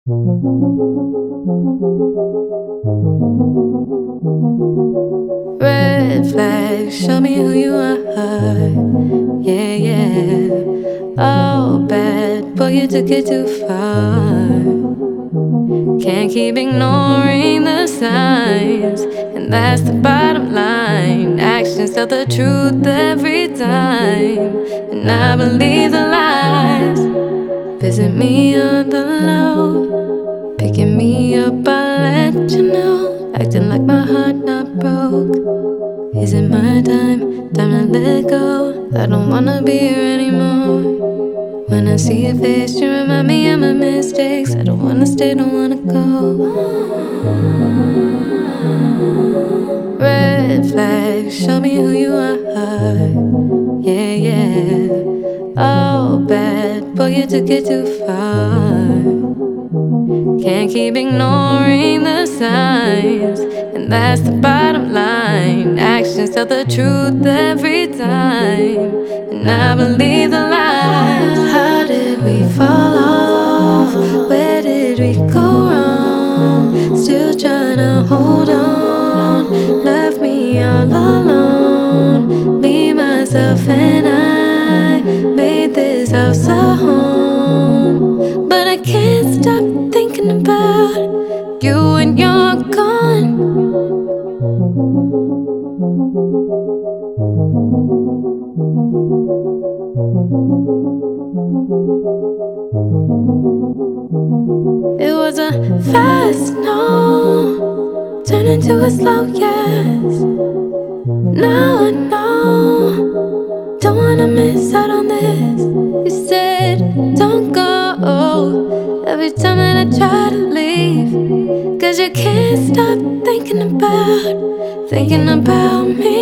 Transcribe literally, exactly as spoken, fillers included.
Red flag, show me who you are. Yeah, yeah. Oh, bad boy, you took it too far. Can't keep ignoring the signs, and that's the bottom line. Actions tell the truth every time, and I believe the lies. Visit me on the low, picking me up, I'll let you know. Acting like my heart not broke. Is it my time? Time to let go. I don't wanna be here anymore. When I see your face, you remind me of my mistakes. I don't wanna stay, don't wanna go. Red flag, show me who you are. Yeah, yeah. Oh, bad boy, you took it too far. Can't keep ignoring the signs, and that's the bottom line. Actions tell the truth every time, and I believe the lies. How did we fall off? Where did we go wrong? Still trying to hold on. Left me all alone. Me, myself, and I made this house a home, but I can't stop thinking about you when you're gone. It was a fast no, turned into a slow yes. Now I know, don't wanna miss out on this. You said don't go every time that I try to leave, 'cause you can't stop thinking about, thinking about me.